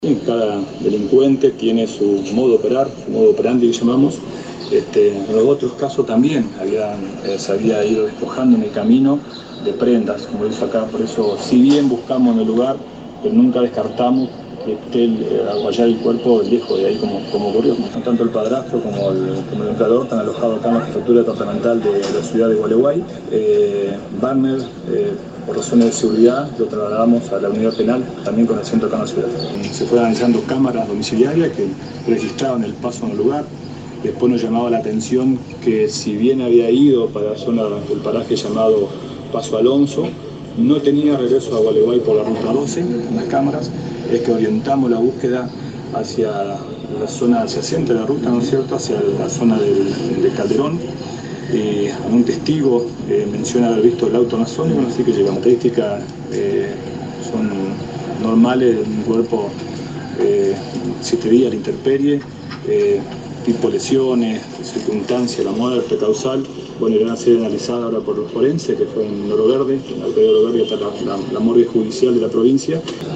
Cada delincuente tiene su modo de operar, su modo operandi que llamamos. En los otros casos también se había ido despojando en el camino de prendas, como dice acá. Por eso, si bien buscamos en el lugar, pero nunca descartamos que esté hallar el cuerpo lejos de ahí, como ocurrió. Tanto el padrastro como el empleador están alojados acá en la jefatura departamental de la ciudad de Gualeguay. Wagner, por razones de seguridad, lo trasladamos a la unidad penal, también con el centro acá en la ciudad. Se fueron analizando cámaras domiciliarias que registraban el paso en el lugar. Después nos llamaba la atención que, si bien había ido para la zona del paraje llamado Paso Alonso, no tenía regreso a Gualeguay por la ruta 12 en las cámaras. Es que orientamos la búsqueda hacia la zona adyacente de la ruta, ¿no es cierto?, hacia la zona de Calderón. Un testigo menciona haber visto el auto amazónico, así que las características son normales de un cuerpo, existiría la intemperie, tipo lesiones, circunstancia, la muerte causal. Bueno, irán a ser analizadas ahora por los forenses, que fue en Oro Verde. En la alcaldía de Oro Verde está la morgue judicial de la provincia.